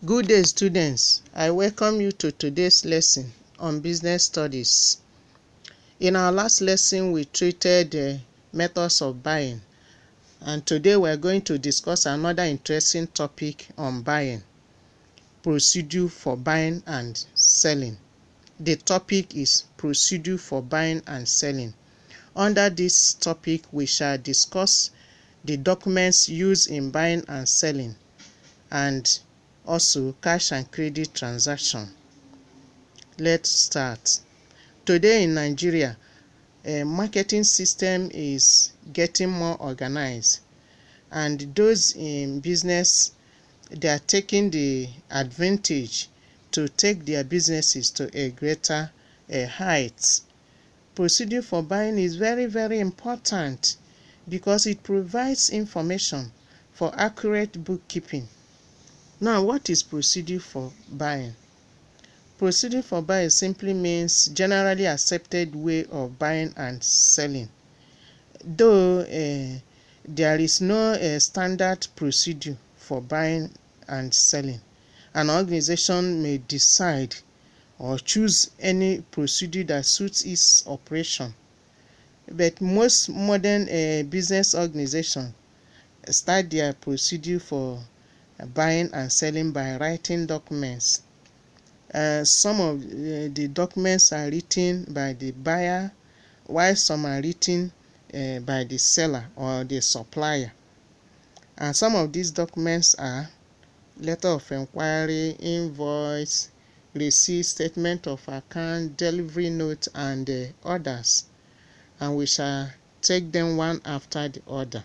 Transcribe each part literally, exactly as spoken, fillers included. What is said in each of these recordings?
Good day, students. I welcome you to today's lesson on business studies. In our last lesson, we treated the methods of buying, and today we are going to discuss another interesting topic on buying, procedure for buying and selling. The topic is procedure for buying and selling. Under this topic, we shall discuss the documents used in buying and selling, and also cash and credit transaction. Let's start. Today in Nigeria, a marketing system is getting more organized, and those in business, they are taking the advantage to take their businesses to a greater a height. Procedure for buying is very very important because it provides information for accurate bookkeeping. Now, what is procedure for buying? Procedure for buying simply means generally accepted way of buying and selling. Though uh, there is no uh, standard procedure for buying and selling, an organization may decide or choose any procedure that suits its operation. But most modern uh, business organizations start their procedure for buying and selling by writing documents. Uh, some of uh, the documents are written by the buyer, while some are written uh, by the seller or the supplier. And some of these documents are letter of inquiry, invoice, receipt, statement of account, delivery note, and uh, others. And we shall take them one after the other.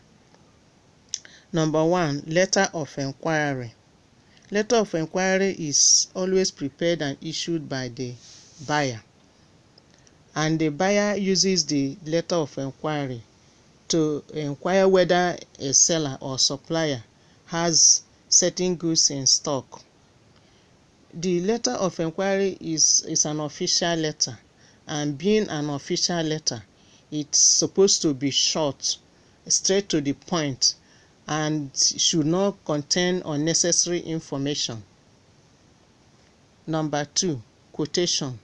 Number one, letter of inquiry. Letter of inquiry is always prepared and issued by the buyer, and the buyer uses the letter of inquiry to inquire whether a seller or supplier has certain goods in stock. The letter of inquiry is, is an official letter, and being an official letter, it's supposed to be short, straight to the point, and should not contain unnecessary information. Number two, quotation.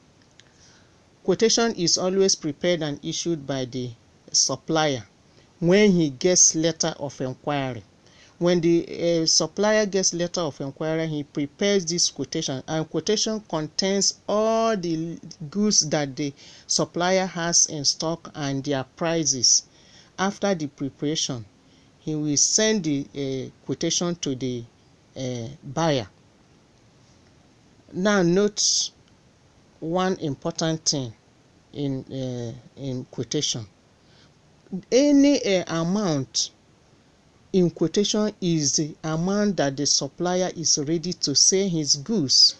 Quotation is always prepared and issued by the supplier when he gets letter of inquiry. When the uh, supplier gets letter of inquiry, he prepares this quotation, and quotation contains all the goods that the supplier has in stock and their prices. After the preparation, he will send the uh, quotation to the uh, buyer. Now note one important thing in uh, in quotation. Any uh, amount in quotation is the amount that the supplier is ready to sell his goods.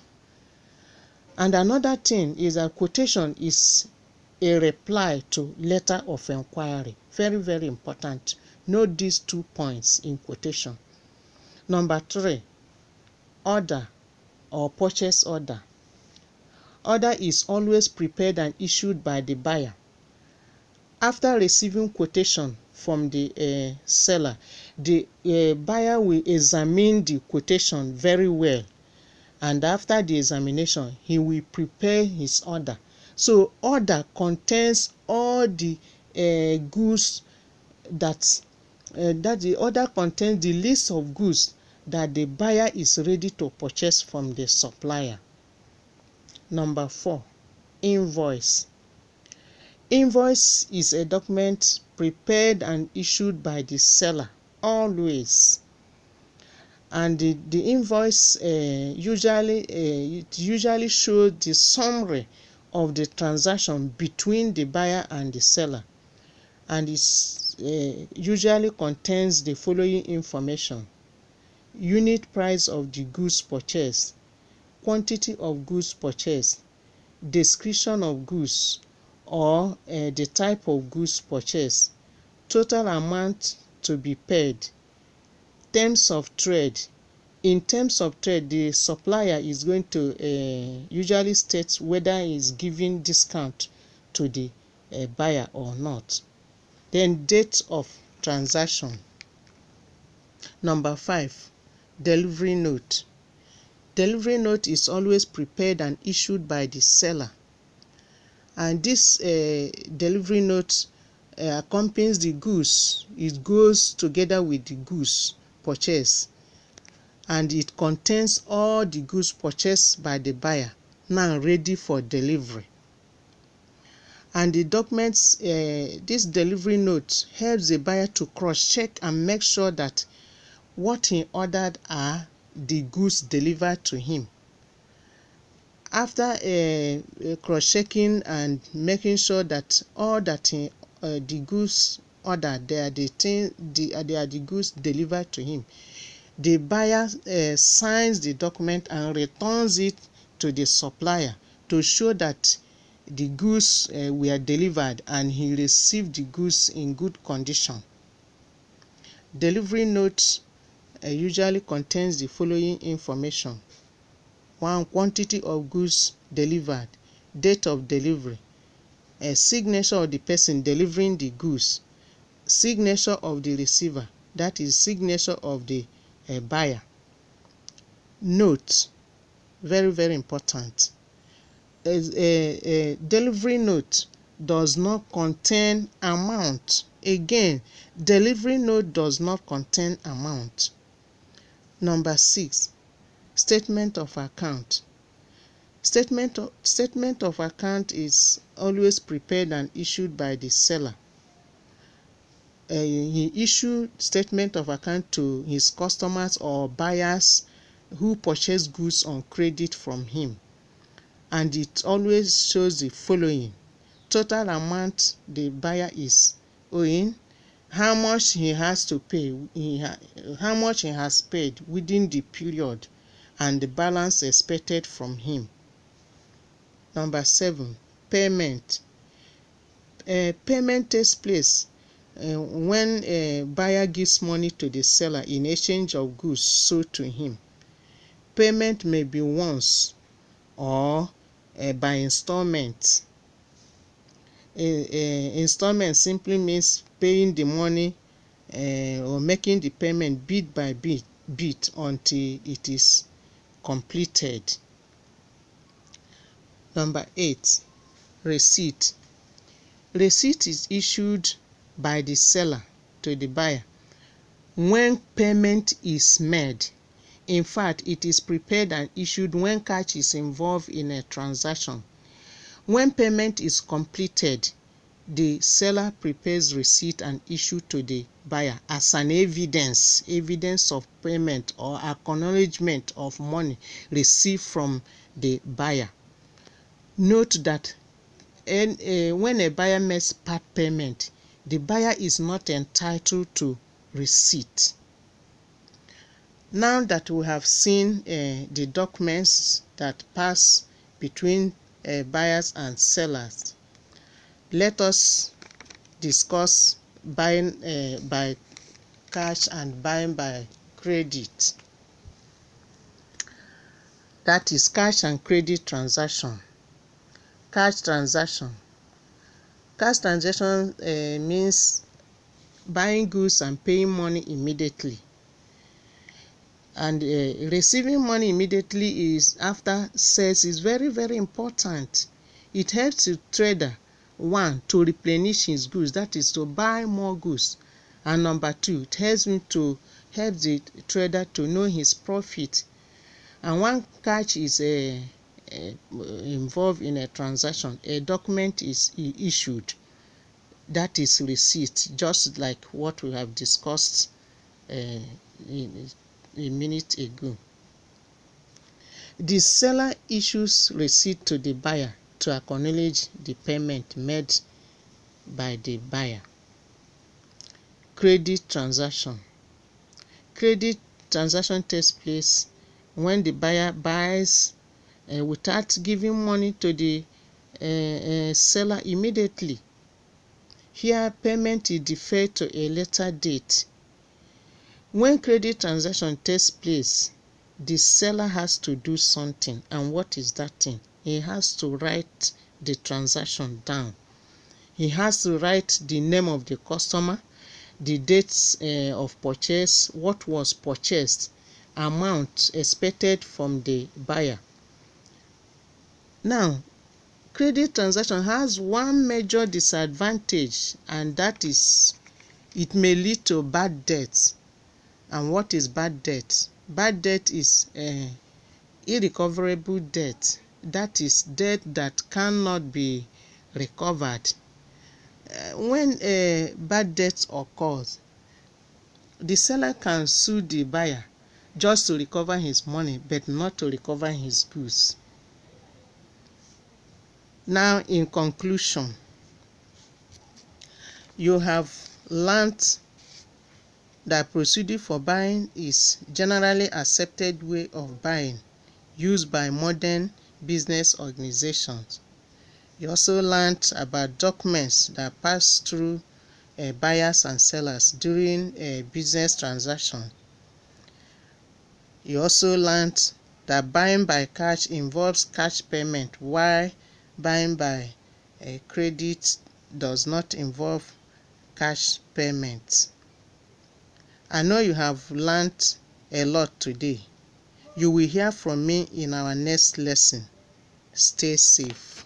And another thing is that quotation is a reply to letter of inquiry. Very very important. Note these two points in quotation. Number three, order or purchase order. Order is always prepared and issued by the buyer. After receiving quotation from the uh, seller, the uh, buyer will examine the quotation very well, and after the examination, he will prepare his order. So order contains all the uh, goods that Uh, that the order contains the list of goods that the buyer is ready to purchase from the supplier. Number four, invoice. Invoice is a document prepared and issued by the seller always, and the, the invoice uh, usually uh, it usually shows the summary of the transaction between the buyer and the seller, and it's Uh, usually contains the following information: unit price of the goods purchased, quantity of goods purchased, description of goods or uh, the type of goods purchased, total amount to be paid, terms of trade. In terms of trade, the supplier is going to uh, usually state whether he is giving discount to the uh, buyer or not. Then date of transaction. Number five, delivery note. delivery note is always prepared and issued by the seller. And this uh, delivery note uh, accompanies the goods. It goes together with the goods purchased, and it contains all the goods purchased by the buyer, now ready for delivery. And the documents, uh, this delivery note helps the buyer to cross-check and make sure that what he ordered are the goods delivered to him. After uh, cross-checking and making sure that all that he, uh, the goods ordered, they are the, thing, the, uh, they are the goods delivered to him, the buyer uh, signs the document and returns it to the supplier to show that the goods uh, were delivered and he received the goods in good condition. Delivery note uh, usually contains the following information: one, quantity of goods delivered, date of delivery, a signature of the person delivering the goods, signature of the receiver, that is signature of the uh, buyer. Note, very very important. A, a, a delivery note does not contain amount. Again, delivery note does not contain amount. Number six, statement of account. Statement of, statement of account is always prepared and issued by the seller. Uh, he issued statement of account to his customers or buyers who purchase goods on credit from him. And it always shows the following: total amount the buyer is owing, how much he has to pay, he ha how much he has paid within the period, and the balance expected from him. Number seven, payment. Uh, payment takes place uh, when a buyer gives money to the seller in exchange of goods sold to him. Payment may be once or uh, by installment. Uh, uh, installment simply means paying the money uh, or making the payment bit by bit, bit until it is completed. Number eight, receipt. Receipt is issued by the seller to the buyer when payment is made. In fact, it is prepared and issued when cash is involved in a transaction. When payment is completed, the seller prepares receipt and issue to the buyer as an evidence, evidence of payment or acknowledgement of money received from the buyer. Note that in, uh, when a buyer makes part payment, the buyer is not entitled to receipt. Now that we have seen uh, the documents that pass between uh, buyers and sellers, let us discuss buying uh, by cash and buying by credit. That is cash and credit transaction. Cash transaction. Cash transaction uh, means buying goods and paying money immediately. And uh, receiving money immediately is after sales is very very important. It helps the trader, one, to replenish his goods, that is to buy more goods, and number two, it helps him to help the trader to know his profit. And when cash is uh, uh, involved in a transaction, a document is issued, that is receipt, just like what we have discussed uh, in, a minute ago. The seller issues receipt to the buyer to acknowledge the payment made by the buyer. Credit transaction. Credit transaction takes place when the buyer buys uh, without giving money to the uh, uh, seller immediately. Here, payment is deferred to a later date. When credit transaction takes place, the seller has to do something. And what is that thing? He has to write the transaction down. He has to write the name of the customer, the dates uh, of purchase, what was purchased, amount expected from the buyer. Now, credit transaction has one major disadvantage, and that is it may lead to bad debt. And what is bad debt? Bad debt is uh, irrecoverable debt. That is debt that cannot be recovered. Uh, when a bad debt occurs, the seller can sue the buyer just to recover his money, but not to recover his goods. Now, in conclusion, you have learned that procedure for buying is generally accepted way of buying used by modern business organizations. You also learned about documents that pass through uh, buyers and sellers during a business transaction. You also learned that buying by cash involves cash payment, while buying by uh, credit does not involve cash payment. I know you have learned a lot today. You will hear from me in our next lesson. Stay safe.